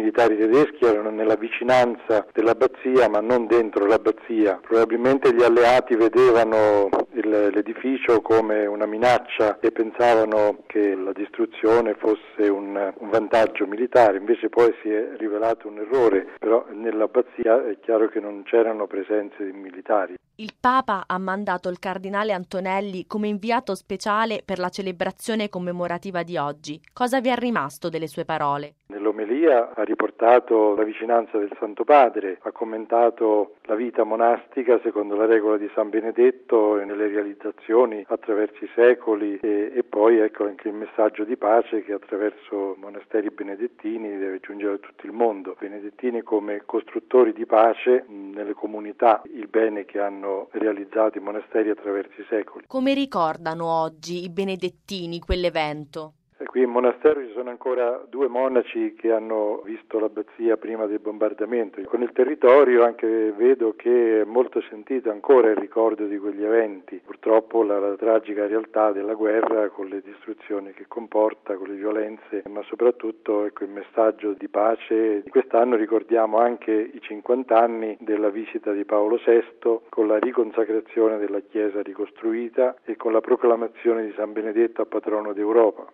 militari tedeschi erano nella vicinanza dell'abbazia ma non dentro l'abbazia. Probabilmente gli alleati vedevano l'edificio come una minaccia e pensavano che la distruzione fosse un vantaggio militare, invece poi si è rivelato un errore, però nell'abbazia è chiaro che non c'erano presenze di militari. Il Papa ha mandato il cardinale Antonelli come inviato speciale per la celebrazione commemorativa di oggi. Cosa vi è rimasto delle sue parole? Nell'omelia ha riportato la vicinanza del Santo Padre, ha commentato la vita monastica secondo la regola di San Benedetto e nelle realizzazioni attraverso i secoli e poi anche il messaggio di pace che attraverso monasteri benedettini deve giungere a tutto il mondo. Benedettini come costruttori di pace nelle comunità, il bene che hanno realizzato i monasteri attraverso i secoli. Come ricordano oggi i benedettini quell'evento? Qui in monastero ci sono ancora 2 monaci che hanno visto l'abbazia prima del bombardamento. Con il territorio anche vedo che è molto sentito ancora il ricordo di quegli eventi. Purtroppo la tragica realtà della guerra con le distruzioni che comporta, con le violenze, ma soprattutto il messaggio di pace. Quest'anno ricordiamo anche i 50 anni della visita di Paolo VI con la riconsacrazione della Chiesa ricostruita e con la proclamazione di San Benedetto a patrono d'Europa.